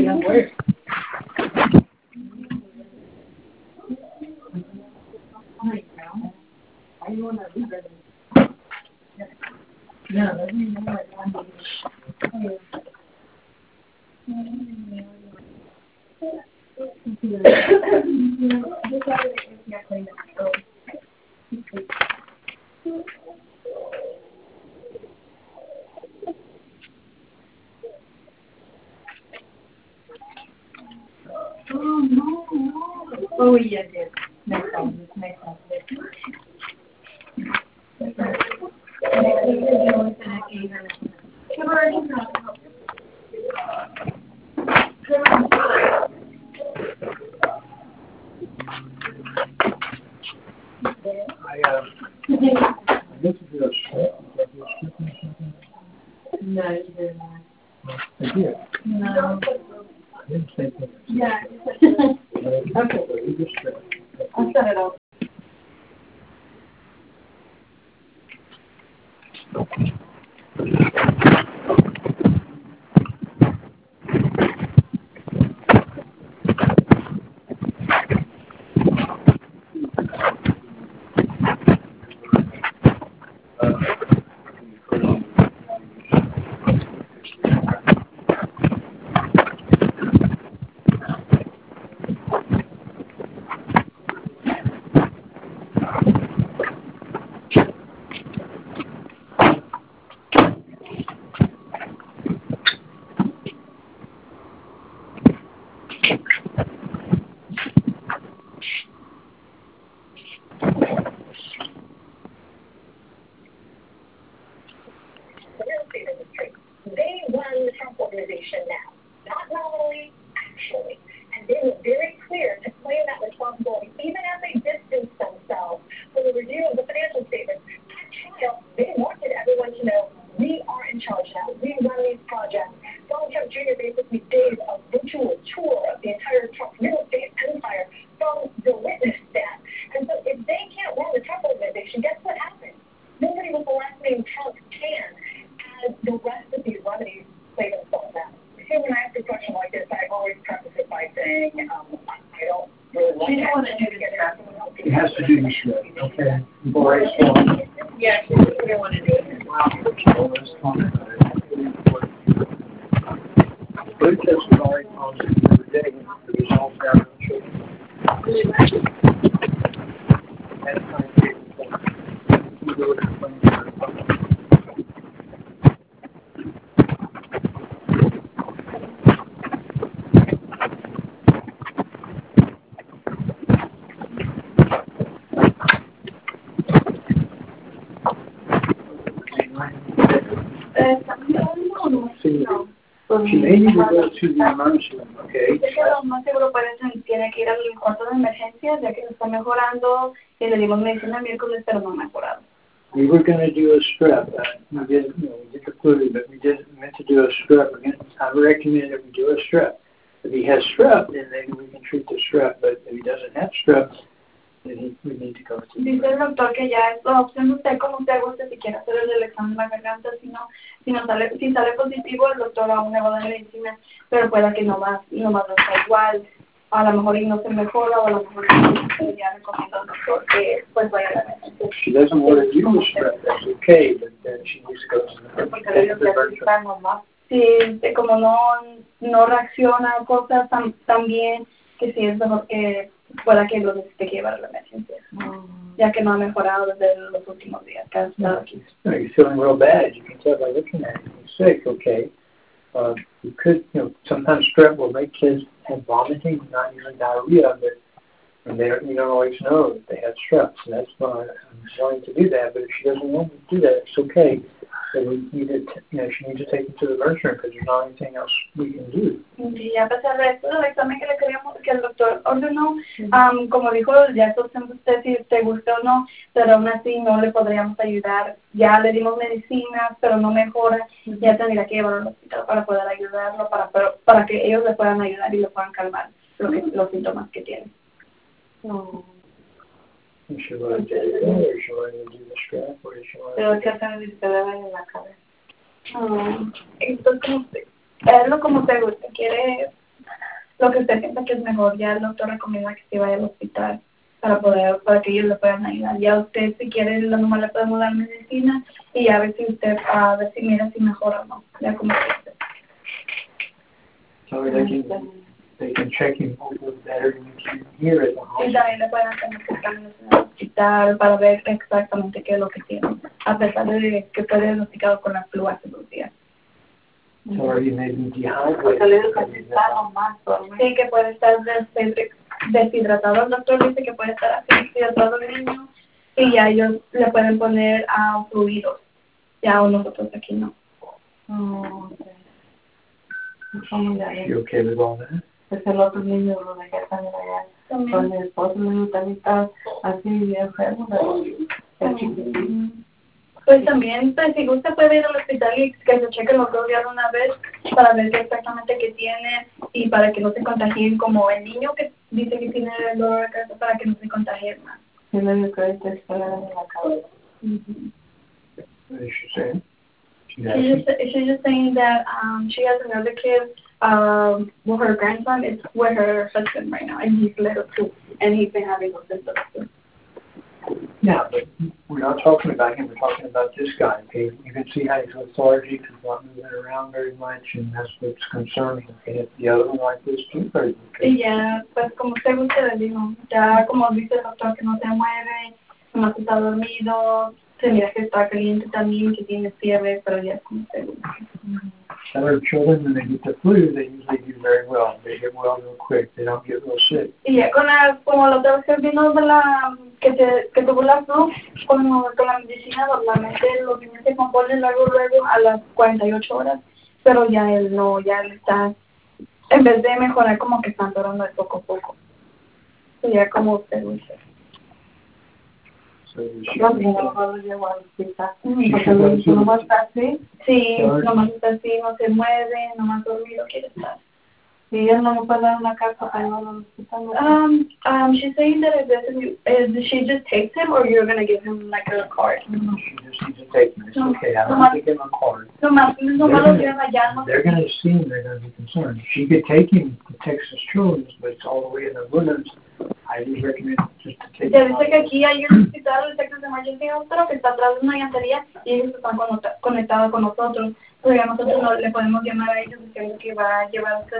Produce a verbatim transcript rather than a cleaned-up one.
Oh, yes, yes. No problem. No I, uh, I guess if you're a strip, No, you didn't. I did. No. I didn't say that. Yeah. Okay. I'll set it up. They run the Trump organization now, not nominally, actually. And they were very clear to claim that responsibility, even as they distanced themselves from the review of the financial statements. At trial, they wanted everyone to know, we are in charge now. We run these projects. Donald Trump Junior basically gave a virtual tour of the entire Trump real estate empire from the witness stand. And so if they can't run the Trump organization, guess what happens? Nobody with the last name Trump can. And the rest of these remedies play themselves out. See, when I ask a question like this, I always preface it by saying, um, I don't really want to want to do this stuff. It has to do with strip, okay? Boris, um, Yes, we don't want to do it. wow, let's talk about it. That's really important. Blue test was already positive the other day, the results out of the children. That's kind of important. You go to the She may need to go to the emergency room, okay? Sé que lo más seguro por eso tiene que ir al cuarto de emergencias, ya que se está mejorando, y le dimos medicina el miércoles, pero no ha mejorado. We were going to do a strep. Uh, we did, you know, we did the flu, but we did meant to do a strep. Again, I recommend that we do a strep. If he has strep, then maybe we can treat the strep. But if he doesn't have strep, then he, we need to go to. Dice el doctor que ya es la opción de usted, como usted guste, si quiere hacer el examen de la garganta, si no, si no sale, si sale positivo, el doctor aún le va a dar medicina, pero pueda que no va, no va a estar igual, a lo mejor y no se mejora, o a lo mejor ya recomiendo al doctor que pues vaya a la emergencia. She doesn't want to do the strep, that's okay, but then she needs to go to the Porque le digo que está normal. Si como no, no reacciona a cosas tan, tan bien, que sí es mejor que pueda que lo necesite llevar a la emergencia, mm. ya que no ha mejorado desde los últimos días que ha estado aquí. No, you're feeling real bad. You can tell by looking at it. You're sick, okay. Uh, you could, you know, sometimes strep will make kids have vomiting, not even diarrhea, but and they don't, you don't always know that they have strep. So that's why I'm willing to do that. But if she doesn't want to do that, it's okay. So we need to, you know, she needs to take it to the emergency room because there's not anything else we can do. Y a pesar de esto, el examen que le queríamos, que el doctor ordenó, um, como dijo, ya es opción de usted si te gusta o no, pero aún así no le podríamos ayudar. Ya le dimos medicinas, pero no mejora. Ya tendría que llevarlo al hospital para poder ayudarlo, para, para, para que ellos le puedan ayudar y le puedan calmar lo que, los síntomas que tiene. No. You should want to do that, or you should want to do the strap, or you should want to... Pero que hacen el en la cabeza. Um, entonces, hazlo como te guste. ¿Quiere lo que usted piensa que es mejor. Ya el doctor recomienda que se vaya al hospital para poder, para que ellos le puedan ayudar. Ya usted, si quiere, la mamá le podemos dar medicina y a ver si usted, a ver si mira si mejora o no. Ya como que So they can, they can check him over better than you can here at the y hospital. también le pueden hacer exámenes en el hospital para ver exactamente qué es lo que tiene, a pesar de que fue diagnosticado con la flu hace dos días. So are you maybe Porque le digo que dehydrated? está nomás dormido. Sí, que puede estar des- deshidratado. El doctor dice que puede estar así deshidratado el niño y ya ellos le pueden poner a fluidos. Ya o nosotros aquí no. Oh, ok. ¿Cómo ya You okay with all that? es el otro niño lo dejé también allá con También. mi esposo, mi niño también está así bien enfermo, pero es chiquitito. Pues también, pues si gusta puede ir al hospital y que se chequen los dos días una vez para ver qué exactamente qué tiene y para que no se contagien como el niño que dice que tiene el dolor de cabeza para que no se contagien más. Sí, le digo que ahorita está en la cabeza. Mm-hmm. What is she saying? She She asking? just she's just saying that um she has another kid, um well her grandson is with her husband right now and he's little too and he's been having those symptoms too. Yeah, but we're not talking about him. We're talking about this guy. Okay, you can see how he's lethargic, he's not moving around very much, and that's what's concerning. Okay, if the other one like this too, but okay. Y ya, pues como usted guste le digo, ya como dice el doctor que no se mueve, nomás está dormido, se mira que está caliente también, que tiene fiebre, pero ya es como usted guste. Our children, when they get the flu, they usually do very well. They get well real quick. They don't get real sick. Y ya con la, como la otra vez que vino de la, que, se, que tuvo la flu, con, con la medicina normalmente los niños se componen luego, luego a las cuarenta y ocho horas, pero ya él no, ya él está, en vez de mejorar como que está empeorando de poco a poco. Sería como usted dice. So she, Yo sí, no lo llevo al hospital. Mm, Porque lo que nomás está así, Sí, nomás está así, no se mueve, nomás dormido quiere estar. y él no me puede dar una carta para llevarlo al hospital. Um, um, she's saying that if this is, is she just takes him or you're gonna give him like a card? she just needs to take him. It's No, okay. I don't nomás- have to give him a card. Nomás, nomás lo llevan allá, no They're going to see him. They're going to be concerned. She could take him to Texas Children's, but it's all the way in the woodlands. I do recommend just to take ya him. dice que aquí hay un hospital, el Texas Emergency Hospital, que está atrás de una llantería y ellos están conecta- conectados con nosotros. Pero ya nosotros no le podemos llamar a ellos diciendo que va a llevar a usted